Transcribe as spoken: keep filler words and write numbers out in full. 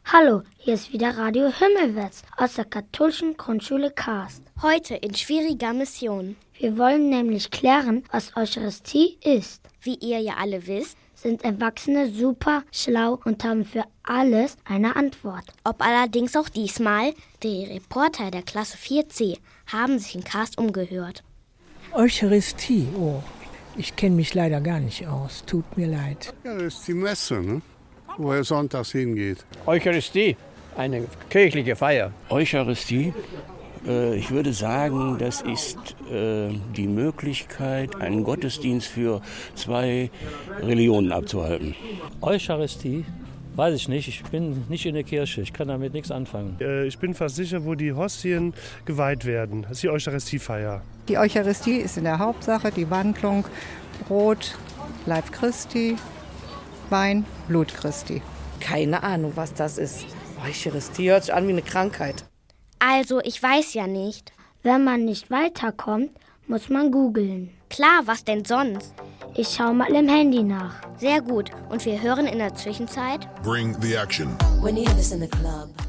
Hallo, hier ist wieder Radio Himmelwärts aus der katholischen Grundschule Karst. Heute in schwieriger Mission. Wir wollen nämlich klären, was Eucharistie ist. Wie ihr ja alle wisst, sind Erwachsene super schlau und haben für alles eine Antwort. Ob allerdings auch diesmal, die Reporter der Klasse vier C haben sich in Karst umgehört. Eucharistie, oh, ich kenne mich leider gar nicht aus, tut mir leid. Ja, das ist die Messe, ne? Wo er sonntags hingeht. Eucharistie, eine kirchliche Feier. Eucharistie, äh, ich würde sagen, das ist äh, die Möglichkeit, einen Gottesdienst für zwei Religionen abzuhalten. Eucharistie? Weiß ich nicht, ich bin nicht in der Kirche, ich kann damit nichts anfangen. Äh, ich bin fast sicher, wo die Hostien geweiht werden. Das ist die Eucharistiefeier. Die Eucharistie ist in der Hauptsache die Wandlung Brot, Leib Christi, Wein, Blut Christi. Keine Ahnung, was das ist. Eucharistie hört sich an wie eine Krankheit. Also, ich weiß ja nicht. Wenn man nicht weiterkommt, muss man googeln. Klar, was denn sonst? Ich schau mal im Handy nach. Sehr gut. Und wir hören in der Zwischenzeit Bring the action. When you have this in the club.